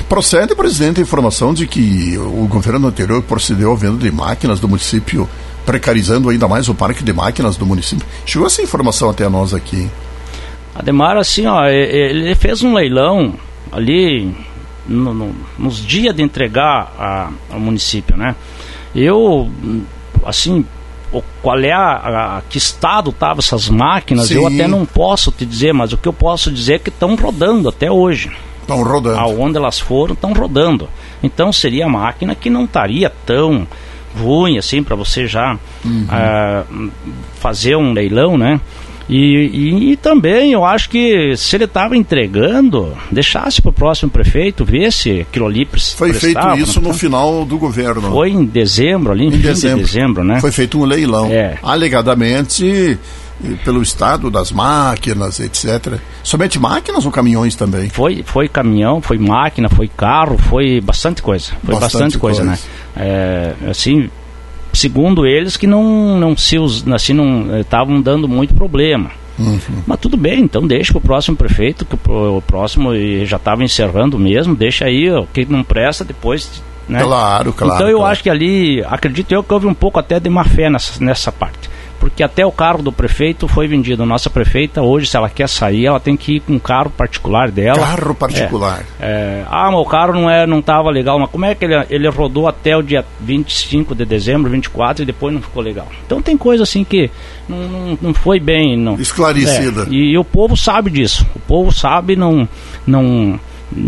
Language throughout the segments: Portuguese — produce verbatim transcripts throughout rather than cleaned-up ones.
Procede, presidente, a informação de que o governo anterior procedeu à venda de máquinas do município, precarizando ainda mais o parque de máquinas do município. Chegou essa informação até nós aqui. Ademar, assim, ó, ele fez um leilão ali no, no, nos dias de entregar a, ao município, né? Eu, assim, o, qual é a, a que estado estavam essas máquinas, Sim. eu até não posso te dizer, mas o que eu posso dizer é que estão rodando até hoje. Estão rodando. Aonde elas foram, estão rodando. Então seria máquina que não estaria tão ruim assim para você já uhum. uh, fazer um leilão, né? E, e, e também eu acho que se ele estava entregando, deixasse para o próximo prefeito ver se aquilo ali Foi prestava, feito isso no final do governo. Foi em dezembro, ali em, em fim dezembro. de dezembro, né? Foi feito um leilão. É. Alegadamente pelo estado das máquinas, etcétera. Somente máquinas ou caminhões também? Foi, foi caminhão, foi máquina, foi carro, foi bastante coisa. Foi bastante, bastante coisa, coisa, né? É, assim, segundo eles que não, não se assim, não estavam dando muito problema. Uhum. Mas tudo bem, então deixa para o próximo prefeito, que o próximo já estava encerrando mesmo, deixa aí o que não presta depois, né? Claro, claro. Então eu claro. acho que ali, acredito eu que houve um pouco até de má fé nessa, nessa parte. Porque até o carro do prefeito foi vendido. Nossa prefeita hoje, se ela quer sair, ela tem que ir com um carro particular dela. Carro particular. É, é, ah, mas o carro não é, não estava legal. Mas como é que ele, ele rodou até o dia vinte e cinco de dezembro, vinte e quatro, e depois não ficou legal? Então tem coisa assim que não, não, não foi bem... Não, esclarecida. É, e, e o povo sabe disso. O povo sabe, não... não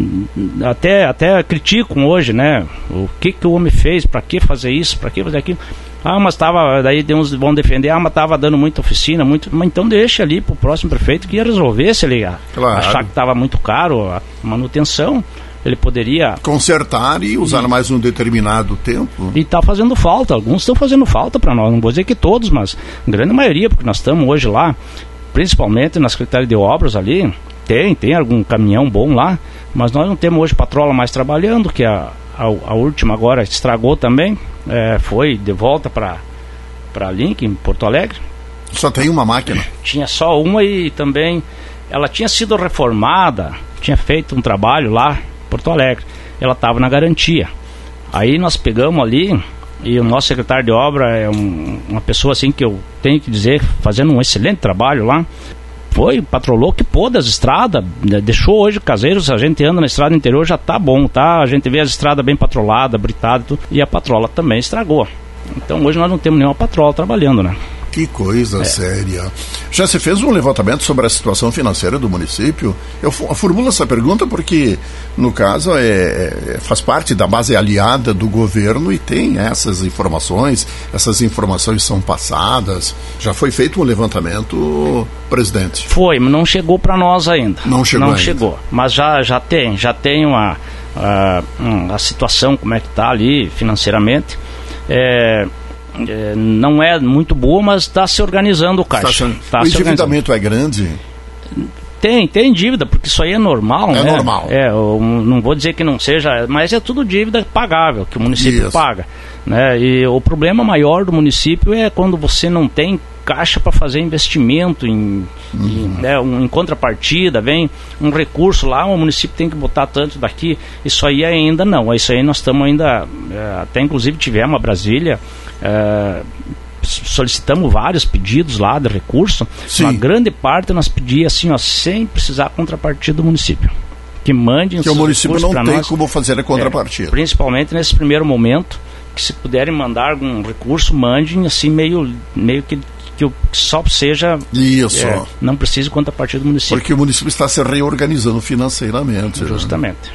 até, até criticam hoje, né? O que, que o homem fez, para que fazer isso, para que fazer aquilo... Ah, mas estava, daí uns vão defender, ah, mas estava dando muita oficina, muito, mas então deixa ali para o próximo prefeito que ia resolver, se ele claro. achar que estava muito caro a manutenção, ele poderia... consertar e usar e, mais um determinado tempo. E está fazendo falta, alguns estão fazendo falta para nós, não vou dizer que todos, mas a grande maioria, porque nós estamos hoje lá, principalmente na Secretaria de Obras ali, tem, tem algum caminhão bom lá, mas nós não temos hoje patrola mais trabalhando, que a, a, a última agora estragou também. É, foi de volta para para Link, em Porto Alegre. Só tem uma máquina? Tinha só uma e também ela tinha sido reformada, tinha feito um trabalho lá em Porto Alegre. Ela estava na garantia. Aí nós pegamos ali e o nosso secretário de obra é um, uma pessoa assim que eu tenho que dizer, fazendo um excelente trabalho lá. Foi, patrolou que pôde as estradas, deixou hoje caseiros, a gente anda na estrada interior, já tá bom, tá? A gente vê as estradas bem patroladas, britadas e tudo, e a patrola também estragou. Então hoje nós não temos nenhuma patrola trabalhando, né? Que coisa é. séria. Já se fez um levantamento sobre a situação financeira do município? Eu formulo essa pergunta porque, no caso, é, é, faz parte da base aliada do governo e tem essas informações, essas informações são passadas. Já foi feito um levantamento, presidente? Foi, mas não chegou para nós ainda. Não chegou Não ainda. chegou, mas já, já tem, já tem uma, a, a situação, como é que está ali financeiramente. É... É, não é muito boa, mas está se organizando o caixa. Tá, tá o endividamento é grande? Tem, tem dívida, porque isso aí é normal, é né? normal. É, eu não vou dizer que não seja, mas é tudo dívida pagável, que o município isso. paga, né? E o problema maior do município é quando você não tem caixa para fazer investimento em, uhum. em, né, um, em contrapartida, vem um recurso lá, o município tem que botar tanto daqui, isso aí ainda não, isso aí nós estamos ainda, é, até inclusive tivemos a Brasília, é, solicitamos vários pedidos lá de recurso. Sim. Uma grande parte nós pedíamos assim, ó, sem precisar contrapartida do município, que mandem que o município não tem nós, como fazer a contrapartida, é, principalmente nesse primeiro momento, que se puderem mandar algum recurso, mandem assim meio, meio que que só seja isso, é, não precise contrapartida do município, porque o município está se reorganizando financeiramente, justamente, né?